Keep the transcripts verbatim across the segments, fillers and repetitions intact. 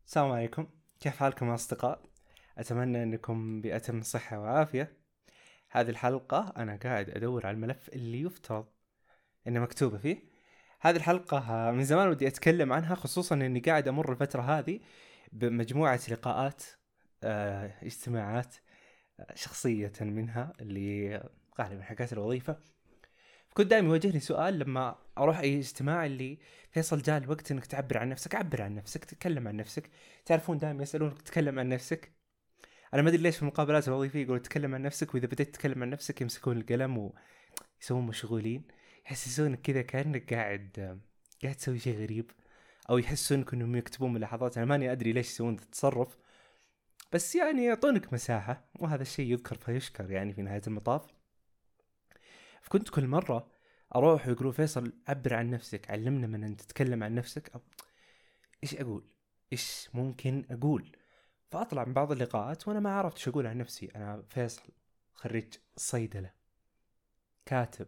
السلام عليكم، كيف حالكم يا أصدقاء؟ أتمنى أنكم بأتم صحة وعافية. هذه الحلقة أنا قاعد أدور على الملف اللي يفترض أنه مكتوبة فيه. هذه الحلقة من زمان ودي أتكلم عنها، خصوصا أني قاعد أمر الفترة هذه بمجموعة لقاءات آه، اجتماعات آه، شخصية منها اللي غالبا حقات الوظيفة. كنت دائما يواجهني سؤال لما أروح أي اجتماع اللي فيصل جاء الوقت أنك تعبر عن نفسك، عبر عن نفسك، تتكلم عن نفسك. تعرفون دائما يسألونك تتكلم عن نفسك. أنا ما أدري ليش في المقابلات الوظيفية يقولوا تتكلم عن نفسك، وإذا بديت تتكلم عن نفسك يمسكون القلم ويسوون مشغولين، يحسسونك كذا كأنك قاعد قاعد تسوي شيء غريب، أو يحسونك أنهم يكتبون ملاحظات. أنا ماني أدري ليش يسوون التصرف، بس يعني يعطونك مساحة، وهذا الشيء يذكر فيشكر يعني في نهاية المطاف. فكنت كل مرة أروح ويقولوا فيصل عبر عن نفسك، علمنا من أن تتكلم عن نفسك. أو إيش أقول، إيش ممكن أقول؟ فأطلع من بعض اللقاءات وأنا ما عرفت شو أقول عن نفسي. أنا فيصل خريج صيدلة، كاتب،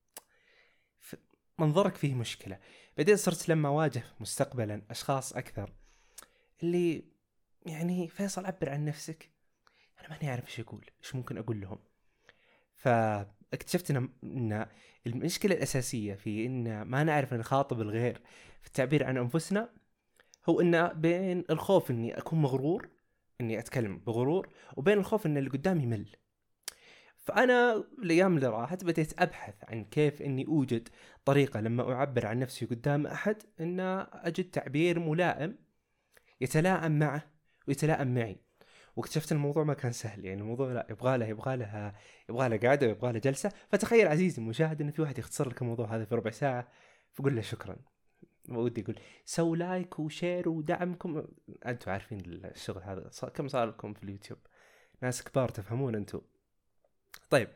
منظرك فيه مشكلة. بعدين صرت لما أواجه مستقبلا أشخاص أكثر اللي يعني فيصل عبر عن نفسك، أنا ماني أعرف إيش أقول، إيش ممكن أقول لهم. فاكتشفت إن المشكلة الأساسية في إن ما نعرف نخاطب الغير في التعبير عن أنفسنا هو إن بين الخوف إني أكون مغرور، إني أتكلم بغرور، وبين الخوف إن اللي قدامي يمل. فأنا الأيام اللي راحت بديت أبحث عن كيف إني أوجد طريقة لما أعبر عن نفسي قدام أحد إن أجد تعبير ملائم يتلائم معه ويتلائم معي. واكتشفت الموضوع ما كان سهل، يعني الموضوع لا يبغى له يبغى له يبغى له قاعده ويبغى له جلسه. فتخيل عزيزي المشاهد ان في واحد يختصر لك الموضوع هذا في ربع ساعه، فقول له شكرا. ودي يقول سو لايك وشير ودعمكم، انتم عارفين الشغل هذا كم صار لكم في اليوتيوب، ناس كبار تفهمون انتم. طيب،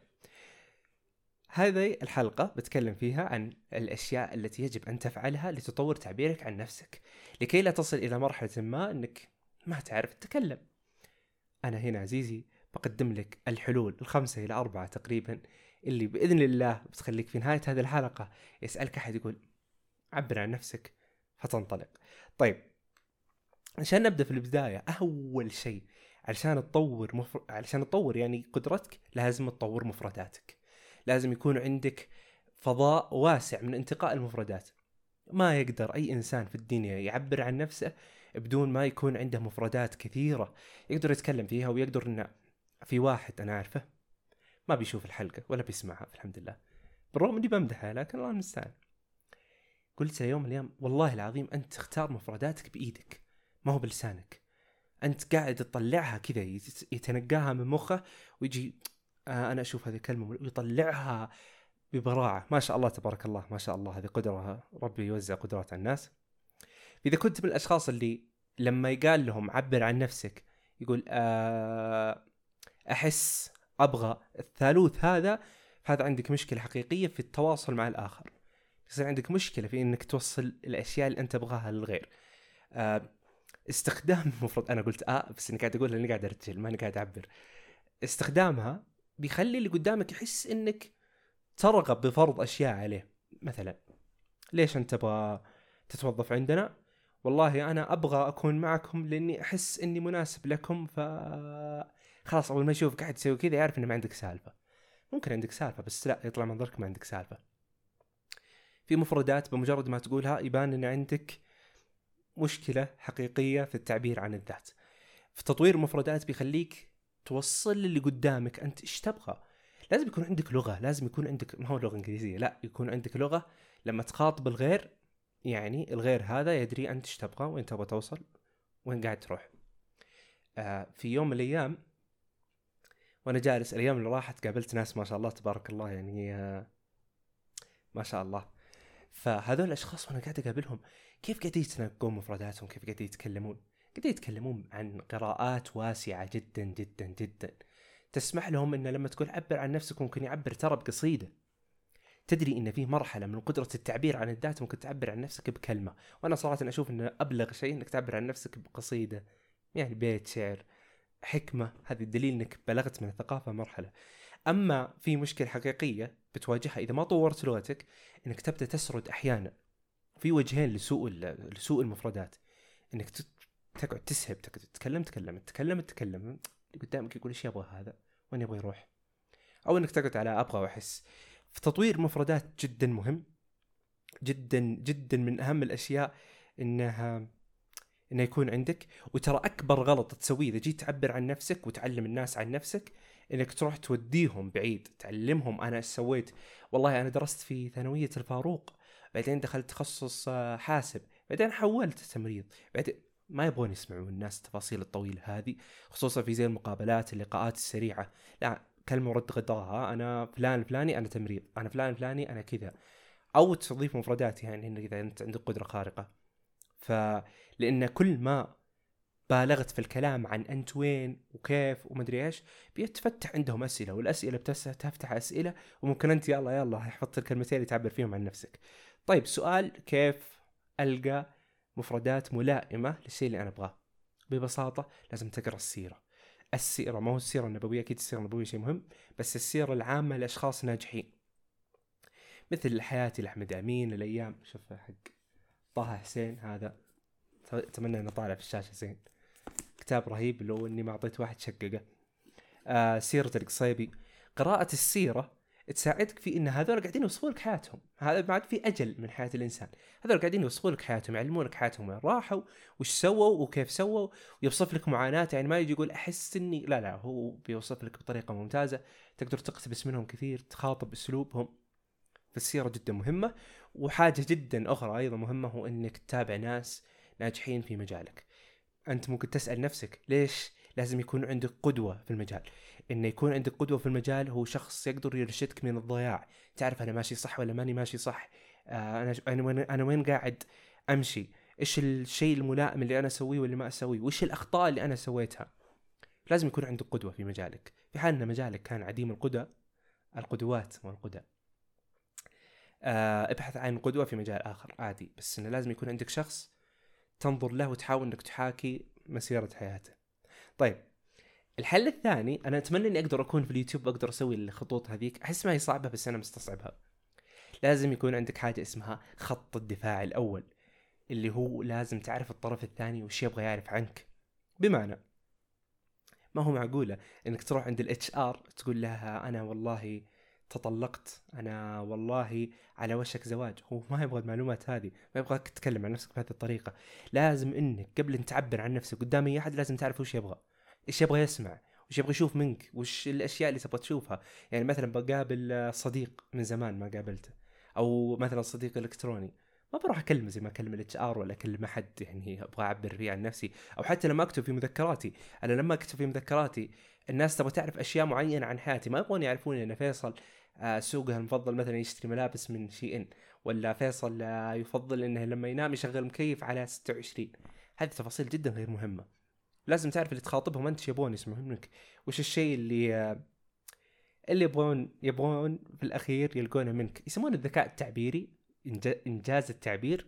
هذه الحلقة بتكلم فيها عن الأشياء التي يجب أن تفعلها لتطور تعبيرك عن نفسك، لكي لا تصل إلى مرحلة ما أنك ما تعرف تتكلم. أنا هنا عزيزي بقدم لك الحلول الخمسة إلى أربعة تقريبا، اللي بإذن الله بتخليك في نهاية هذه الحلقة يسألك أحد يقول عبر عن نفسك فتنطلق. طيب، عشان نبدأ في البداية، أول شيء علشان تطور مفر... علشان تطور يعني قدرتك، لازم تطور مفرداتك. لازم يكون عندك فضاء واسع من انتقاء المفردات. ما يقدر أي إنسان في الدنيا يعبر عن نفسه بدون ما يكون عنده مفردات كثيرة يقدر يتكلم فيها، ويقدر إنه في واحد أنا أعرفه ما بيشوف الحلقة ولا بيسمعها الحمد لله، بالرغم إني بمدحها لكن الله المستعان. قلت له يوم من الأيام والله العظيم أنت تختار مفرداتك بإيدك ما هو بلسانك. أنت قاعد تطلعها كذا، يتنقاها من مخه ويجي آه أنا أشوف هذه الكلمة ويطلعها ببراعة. ما شاء الله تبارك الله، ما شاء الله، هذه قدرة ربي يوزع قدرات على الناس. إذا كنت من الأشخاص اللي لما يقال لهم عبر عن نفسك يقول آه أحس أبغى الثالوث هذا، فهذا عندك مشكلة حقيقية في التواصل مع الآخر. يصير عندك مشكلة في إنك توصل الأشياء اللي أنت تبغاها للغير. آه استخدام المفروض أنا قلت آه بس إني قاعد أقول إني قاعد أرتجل ما إني قاعد أعبر. استخدامها بيخلي اللي قدامك يحس إنك ترغب بفرض أشياء عليه. مثلا ليش أنت تبغى تتوظف عندنا؟ والله أنا أبغى أكون معكم لأني أحس إني مناسب لكم، ف خلاص أول ما يشوف قاعد تسوي كذا يعرف إن ما عندك سالفة. ممكن عندك سالفة بس لا، يطلع منظرك ما عندك سالفة. في مفردات بمجرد ما تقولها يبان إن عندك مشكلة حقيقية في التعبير عن الذات. في تطوير المفردات بيخليك توصل للي قدامك أنت إيش تبغى. لازم يكون عندك لغة، لازم يكون عندك ما هو لغة إنجليزية، لا يكون عندك لغة لما تخاطب الغير، يعني الغير هذا يدري أنت إيش تبغى، وين تبغى توصل، وين قاعد تروح. آه في يوم من الأيام وأنا جالس الأيام اللي راحت قابلت ناس ما شاء الله تبارك الله، يعني آه ما شاء الله. فهذول الأشخاص وأنا قاعد أقابلهم كيف قاعد يتنقون مفرداتهم، كيف قاعد يتكلمون قاعد يتكلمون عن قراءات واسعة جدا جدا جدا تسمح لهم إن لما تقول عبر عن نفسك ممكن يعبر ترى بقصيدة. تدري إن فيه مرحلة من قدرة التعبير عن الذات ممكن تعبر عن نفسك بكلمة، وأنا صراحة أشوف إن أبلغ شيء إنك تعبر عن نفسك بقصيدة، يعني بيت شعر، حكمة. هذا الدليل إنك بلغت من الثقافة مرحلة. أما في مشكلة حقيقية بتواجهها إذا ما طورت لغتك، إنك تبدأ تسرد أحيانا. في وجهين لسوء لسوء المفردات، إنك تقعد تسهب، تقعد تتكلم تتكلم تتكلم تتكلم اللي قدامك يقول ايش يبغى هذا وين يبغى يروح، او انك تقعد على ابغى واحس. في تطوير المفردات جدا مهم، جدا جدا من اهم الاشياء انها انه يكون عندك. وترى اكبر غلط تسويه اذا جيت تعبر عن نفسك وتعلم الناس عن نفسك انك تروح توديهم بعيد، تعلمهم انا ايش سويت. والله انا درست في ثانويه الفاروق، بعدين دخلت تخصص حاسب، بعدين حولت تمريض، بعدين ما يبغون يسمعون الناس التفاصيل الطويله هذه، خصوصا في زي المقابلات اللقاءات السريعه. لا، كلمه ورد غطاها، انا فلان فلاني انا تمريض، انا فلان فلاني انا كذا. او تضيف مفردات، يعني انك اذا انت عندك قدره خارقه. فلان كل ما بالغت في الكلام عن انت وين وكيف ومدري ايش، بيتفتح عندهم اسئله، والاسئله بتفتح اسئله، وممكن انت يلا يلا حفظت الكلمتين اللي تعبر فيهم عن نفسك. طيب سؤال، كيف القى مفردات ملائمه للشيء اللي انا ابغاه؟ ببساطه لازم تقرا السيره. السيره ما هو السيره النبويه، اكيد السيره النبويه شيء مهم، بس السيره العامه لاشخاص ناجحين، مثل حياتي لاحمد امين، الايام شوف حق طه حسين، هذا اتمنى انه طالع في الشاشه زين، كتاب رهيب لو اني ما اعطيت واحد شققه. آه سيرة القصيبي. قراءة السيرة تساعدك في ان هذول قاعدين يوصفون لك حياتهم، هذا بعد في اجل من حياة الانسان، هذول قاعدين يوصفون لك حياتهم، يعلمونك حياتهم وين راحوا وش سووا وكيف سووا، ويوصف لك معاناة. يعني ما يجي يقول احس اني، لا لا، هو بيوصف لك بطريقة ممتازة، تقدر تقتبس منهم كثير، تخاطب اسلوبهم. فالسيرة جدا مهمة. وحاجة جدا اخرى ايضا مهمة، هو انك تتابع ناس ناجحين في مجالك. أنت ممكن تسأل نفسك ليش لازم يكون عندك قدوة في المجال؟ إنه يكون عندك قدوة في المجال هو شخص يقدر يرشدك من الضياع، تعرف أنا ماشي صح ولا ماني ماشي صح، آه أنا أنا وين أنا وين قاعد أمشي، إيش الشيء الملائم اللي أنا أسويه واللي ما أسويه، وإيش الأخطاء اللي أنا سويتها. لازم يكون عندك قدوة في مجالك. في حال أن مجالك كان عديم القدوة، القدوات والقدوة، آه ابحث عن قدوة في مجال آخر عادي، بس إنه لازم يكون عندك شخص تنظر له وتحاول انك تحاكي مسيرة حياته. طيب الحل الثاني، انا اتمنى اني اقدر اكون في اليوتيوب اقدر اسوي الخطوط هذيك، احس ما هي صعبة بس انا مستصعبها. لازم يكون عندك حاجة اسمها خط الدفاع الاول، اللي هو لازم تعرف الطرف الثاني وش يبغى يعرف عنك. بمعنى ما هو معقولة انك تروح عند الاتش ار تقول لها انا والله تطلقت، انا والله على وشك زواج، هو ما يبغى المعلومات هذه، ما يبغاك تتكلم عن نفسك بهذه الطريقة. لازم انك قبل ان تعبر عن نفسك قدام اي احد لازم تعرف وش يبغى، ايش يبغى يسمع، وش يبغى يشوف منك، وش الاشياء اللي تبغى تشوفها. يعني مثلا بقابل صديق من زمان ما قابلته، او مثلا صديق الكتروني، ما بروح اكلمه زي ما اكلم الاتش ار ولا اكلم احد يعني ابغى اعبر فيه عن نفسي. او حتى لما اكتب في مذكراتي، انا لما اكتب في مذكراتي الناس تبغى تعرف اشياء معينه عن حياتي، ما يبغون يعرفون ان فيصل آه سوقه المفضل مثلا يشتري ملابس من شي ان، ولا فيصل آه يفضل انه لما ينام يشغل مكيف على ستة وعشرين. هذه تفاصيل جدا غير مهمه. لازم تعرف اللي تخاطبهم انت ايش يبغون يسمعون منك، وش الشيء اللي آه اللي يبغون يبغون في الاخير يلقونه منك. يسمونه الذكاء التعبيري، انجاز التعبير.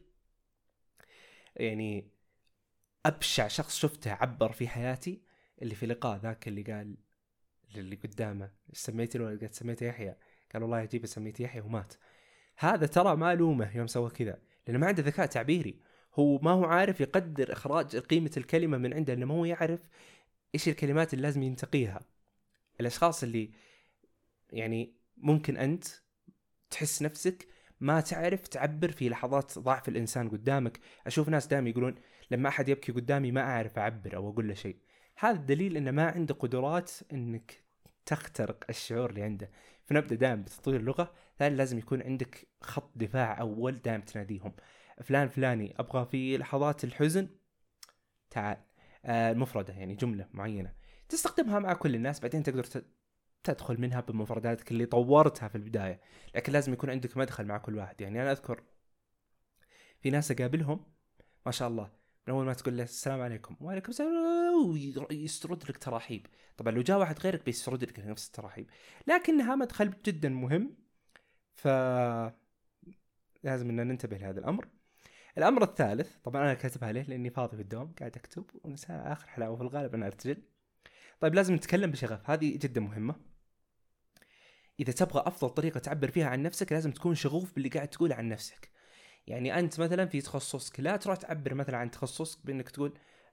يعني ابشع شخص شفته عبر في حياتي اللي في لقاء ذاك اللي قال اللي قدامه سميت الولد، قلت سميته يحيى، قال والله عجيب سميت يحيى ومات. هذا ترى ما لومه يوم سوى كذا، لانه ما عنده ذكاء تعبيري، هو ما هو عارف يقدر اخراج قيمه الكلمه من عنده، لانه ما هو يعرف ايش الكلمات اللي لازم ينتقيها. الاشخاص اللي يعني ممكن انت تحس نفسك ما تعرف تعبر في لحظات ضعف الانسان قدامك. اشوف ناس دائما يقولون لما احد يبكي قدامي ما اعرف اعبر او اقول له شيء، هذا الدليل انه ما عنده قدرات انك تخترق الشعور اللي عنده. فنبدا دائما بتطوير اللغه. ثاني لازم يكون عندك خط دفاع اول دائما تناديهم، فلان فلاني ابغى في لحظات الحزن تعال. آه المفردة يعني جملة معينة تستخدمها مع كل الناس، بعدين تقدر تدخل منها بمفرداتك اللي طورتها في البداية، لكن لازم يكون عندك مدخل مع كل واحد. يعني أنا أذكر في ناس أقابلهم ما شاء الله من أول ما تقول له السلام عليكم وعليكم السلام يسترد لك تراحيب. طبعا لو جاء واحد غيرك بيسترد لك نفس التراحيب، لكنها مدخل جدا مهم، ف لازم أن ننتبه لهذا الأمر. الأمر الثالث طبعا أنا كاتبها ليه لأني فاضي في الدوام قاعد أكتب ونساء آخر حلاوة في الغالب أنا أرتجل. طيب لازم نتكلم بشغف، هذه جدا مهمة. إذا تبغى أفضل طريقة تعبر فيها عن نفسك لازم تكون شغوف باللي قاعد تقوله عن نفسك. يعني أنت مثلا في تخصصك لا تروح تعبر مثلا عن تخصصك بأنك تقول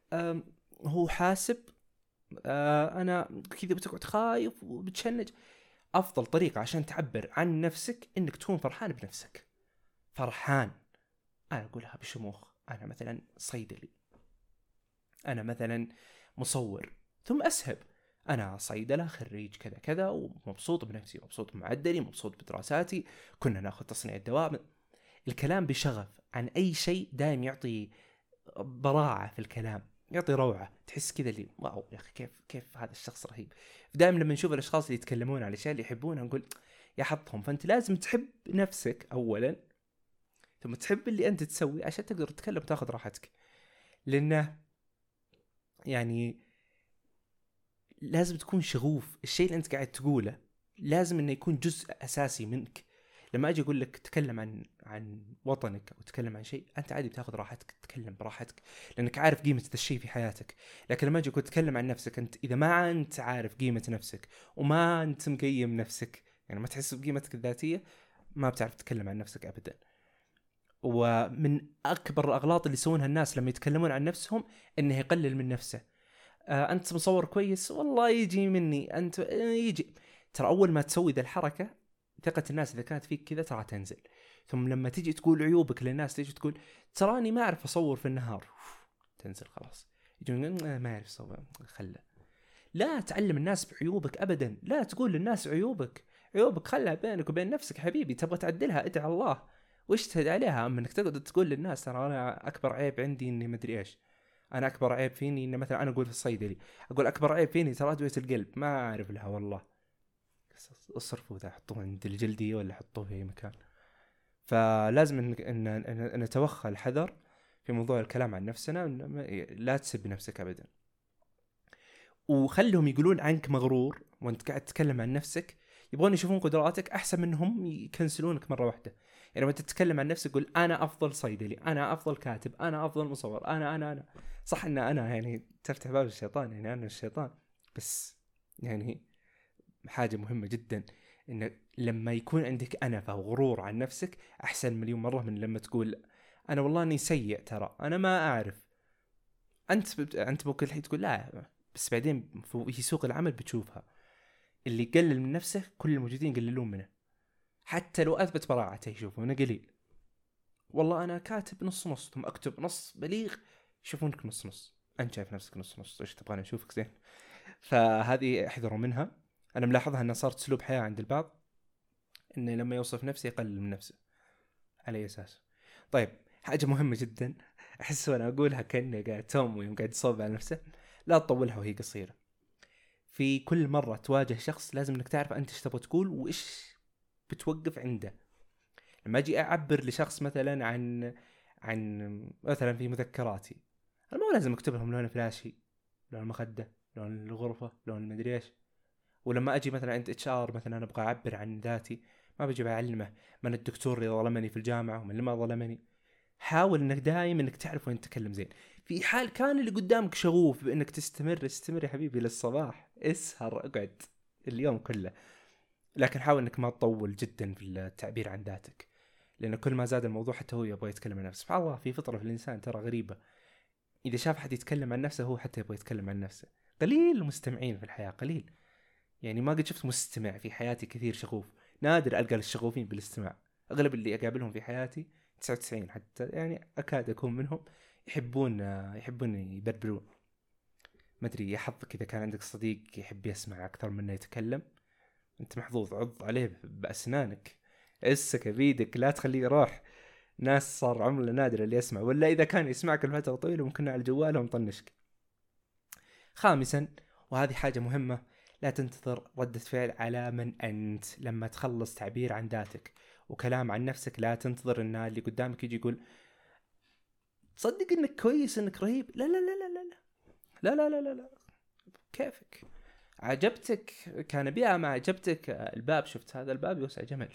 أم، هو حاسب، أه انا كذا، بتقعد خايف وبتشنج. افضل طريقه عشان تعبر عن نفسك انك تكون فرحان بنفسك. فرحان. انا اقولها بشموخ، انا مثلا صيدلي، انا مثلا مصور، ثم اسهب انا صيدله خريج كذا كذا ومبسوط بنفسي، مبسوط بمعدلي، مبسوط بدراساتي، كنا ناخذ تصنيع الدواء. الكلام بشغف عن اي شيء دائم يعطي براعه في الكلام، يعطي روعه، تحس كذا اللي واو يا اخي كيف كيف هذا الشخص رهيب. دائما لما نشوف الاشخاص اللي يتكلمون عن الاشياء اللي يحبونها نقول يا حظهم. فانت لازم تحب نفسك اولا، ثم تحب اللي انت تسوي عشان تقدر تتكلم وتاخذ راحتك. لانه يعني لازم تكون شغوف، الشيء اللي انت قاعد تقوله لازم انه يكون جزء اساسي منك. لما اجي اقول لك تكلم عن عن وطنك او تكلم عن شيء، انت عادي بتاخذ راحتك تتكلم براحتك لانك عارف قيمه هذا الشيء في حياتك. لكن لما اجي اقول تكلم عن نفسك، انت اذا ما انت عارف قيمه نفسك وما انت مقيم نفسك، يعني ما تحس بقيمتك الذاتيه، ما بتعرف تتكلم عن نفسك ابدا. ومن اكبر الاغلاط اللي يسوونها الناس لما يتكلمون عن نفسهم انه يقلل من نفسه. آه انت مصور كويس والله يجي مني، انت آه يجي. ترى اول ما تسوي ذا الحركه ثقه الناس اذا كانت فيك كذا ترى تنزل. ثم لما تيجي تقول عيوبك للناس، تيجي تقول تراني ما اعرف اصور في النهار، تنزل خلاص. يجون ما اعرف اصور، خله. لا تعلم الناس بعيوبك ابدا، لا تقول للناس عيوبك. عيوبك خلها بينك وبين نفسك حبيبي، تبغى تعدلها ادعي الله واجتهد عليها. اما انك تقدر تقول للناس ترى انا اكبر عيب عندي اني مدري ايش، انا اكبر عيب فيني ان مثلا انا اقول في الصيدلي، اقول اكبر عيب فيني ترى ادويه القلب ما اعرف لها والله، اصرفوا ذا حطوه عند الجلديه ولا حطوه في اي مكان. فلازم ان ان, إن نتوخى الحذر في موضوع الكلام عن نفسنا. لا تسب نفسك ابدا، وخلهم يقولون عنك مغرور وانت قاعد تتكلم عن نفسك. يبغون يشوفون قدراتك احسن منهم يكنسلونك مره واحده. يعني لما تتكلم عن نفسك قول انا افضل صيدلي، انا افضل كاتب، انا افضل مصور، انا انا انا صح ان انا يعني تفتح باب الشيطان، يعني انا الشيطان. بس يعني حاجه مهمه جدا ان لما يكون عندك انفه وغرور عن نفسك احسن مليون مره من لما تقول انا والله اني سيء، ترى انا ما اعرف. انت ب... انت ممكن الحين تقول لا، بس بعدين في سوق العمل بتشوفها. اللي يقلل من نفسه كل الموجودين يقللون منه، حتى لو اثبت براعته يشوفونه قليل. والله انا كاتب نص نص ثم اكتب نص بليغ، يشوفونك نص نص. انت شايف نفسك نص نص، ايش تبغاني اشوفك زين؟ فهذه احذروا منها. انا ملاحظها انها صارت اسلوب حياه عند البعض، انه لما يوصف نفسه يقلل من نفسه. على اي اساس؟ طيب حاجه مهمه جدا احس وانا اقولها كاني قاعد توم ويوم قاعد يصوب على نفسه، لا تطولها وهي قصيره. في كل مرة تواجه شخص لازم انك تعرف انت ايش تبغى تقول وايش بتوقف عنده. لما اجي اعبر لشخص مثلا عن عن مثلا في مذكراتي، انا مو لازم اكتب لهم لون فلاشي، لون المخدة، لون الغرفة، لون المدري ايش. ولما اجي مثلا عند اتش ار مثلا انا ابغى اعبر عن ذاتي، ما بجي بعلمه من الدكتور اللي ظلمني في الجامعة ومن اللي ما ظلمني. حاول انك دائما انك تعرف وين تتكلم زين. في حال كان اللي قدامك شغوف بانك تستمر، استمر يا حبيبي للصباح، اسهر اقعد اليوم كله. لكن حاول انك ما تطول جدا في التعبير عن ذاتك، لان كل ما زاد الموضوع حتى هو يبغى يتكلم عن نفسه. سبحان الله في فطرة في الانسان ترى غريبة، اذا شاف حد يتكلم عن نفسه هو حتى يبغى يتكلم عن نفسه. قليل المستمعين في الحياة، قليل. يعني ما قد شفت مستمع في حياتي كثير شغوف، نادر القى الشغوفين بالاستماع. اغلب اللي اقابلهم في حياتي تسعة وتسعين حتى يعني اكاد اكون منهم يحبون يحبون يبربرون. ما ادري يا حظك اذا كان عندك صديق يحب يسمع اكثر منه يتكلم، انت محظوظ. عض عليه باسنانك، اسك بيدك، لا تخليه يروح. ناس صار عمله نادره اللي يسمع، ولا اذا كان يسمعك لفتره طويله ممكن على الجوال ومطنشك. خامسا، وهذه حاجه مهمه، لا تنتظر ردة فعل على من أنت. لما تخلص تعبير عن ذاتك وكلام عن نفسك لا تنتظر إن اللي قدامك يجي يقول تصدق إنك كويس إنك رهيب. لا لا لا لا لا لا لا لا لا لا. كيفك؟ عجبتك كان بيها ما عجبتك الباب، شفت هذا الباب يوسع جمل.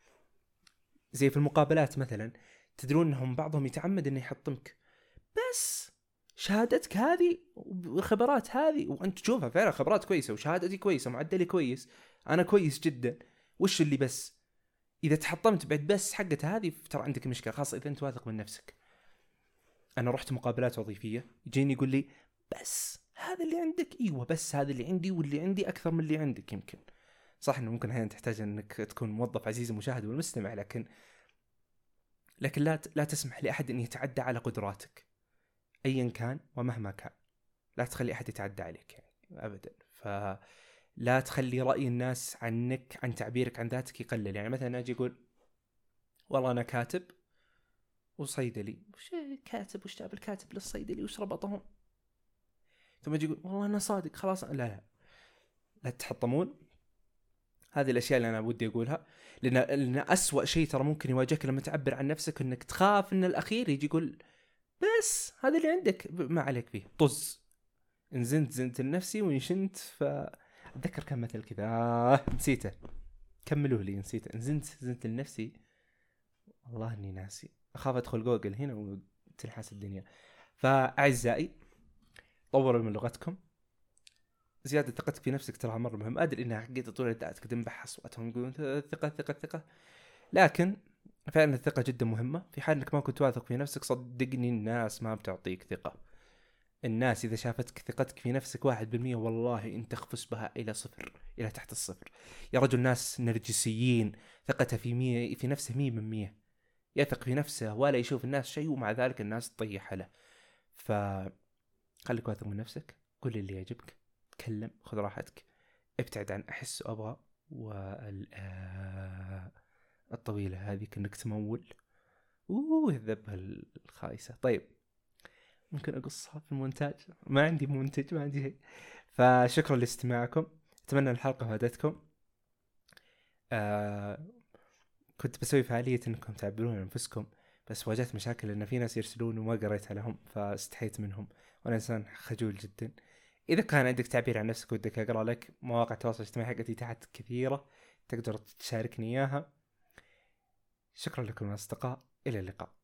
زي في المقابلات مثلا، تدرون إنهم بعضهم يتعمد إنه يحطمك، بس شهادتك هذه والخبرات هذه وانت تشوفها فعلا خبرات كويسه وشهادتي كويسه ومعدلي كويس، انا كويس جدا، وش اللي بس؟ اذا تحطمت بعد بس حقتها هذه ترى عندك مشكله، خاصه اذا انت واثق من نفسك. انا رحت مقابلات وظيفيه يجيني يقول لي بس هذا اللي عندك، ايوه بس هذا اللي عندي، واللي عندي اكثر من اللي عندك. يمكن صح انه ممكن احيانا تحتاج انك تكون موظف عزيزي المشاهد والمستمع، لكن لكن لا لا تسمح لاحد ان يتعدى على قدراتك ايا كان ومهما كان. لا تخلي احد يتعدى عليك يعني ابدا. فلا تخلي راي الناس عنك، عن تعبيرك عن ذاتك يقلل. يعني مثلا اجي اقول والله انا كاتب وصيدلي، وش كاتب وش جاب الكاتب للصيدلي وش ربطهم؟ ثم يجي يقول والله انا صادق خلاص. لا لا لا تحطمون. هذه الاشياء اللي انا ودي اقولها، لان لان اسوأ شيء ترى ممكن يواجهك لما تعبر عن نفسك انك تخاف ان الاخير يجي يقول بس هذا اللي عندك ما عليك فيه طز. انزنت زنت لنفسي وانشنت. فاتذكر كم مثل كذا آه نسيته، كملوه لي نسيته. انزنت زنت لنفسي، والله اني ناسي، اخاف ادخل جوجل هنا وتنحاس الدنيا. فاعزائي طوروا من لغتكم. زيادة ثقتك في نفسك ترى مرة مهم. أدري إنها حقيقة طول الوقت كده نبحث وقتهم يقولون ثقة ثقة ثقة، لكن فعلا الثقة جدا مهمة. في حال إنك ما كنت واثق في نفسك صدقني الناس ما بتعطيك ثقة. الناس إذا شافتك ثقتك في نفسك واحد بالمية والله أنت تخفس بها إلى صفر، إلى تحت الصفر. يا رجل ناس نرجسيين ثقته في مية في نفسه مية من مية، يثق في نفسه ولا يشوف الناس شيء ومع ذلك الناس تطيح له. فخليك واثق من نفسك، قل اللي يعجبك، تكلم، خذ راحتك، ابتعد عن أحس وأبغى والطويلة هذه كأنك تمول اوه الذبة الخايسة. طيب ممكن أقصها في المونتاج، ما عندي منتج ما عندي شيء. فشكرا لاستماعكم، أتمنى الحلقة فادتكم. آه كنت بسوي فعالية أنكم تعبرون أنفسكم، بس واجهت مشاكل لأن في ناس يرسلون وما قريتها لهم فاستحيت منهم، وأنا إنسان خجول جدا. إذا كان عندك تعبير عن نفسك ودك أقرأ لك، مواقع التواصل الاجتماعي حقتي تحت كثيرة تقدر تشاركني إياها. شكرا لكم أصدقاء، إلى اللقاء.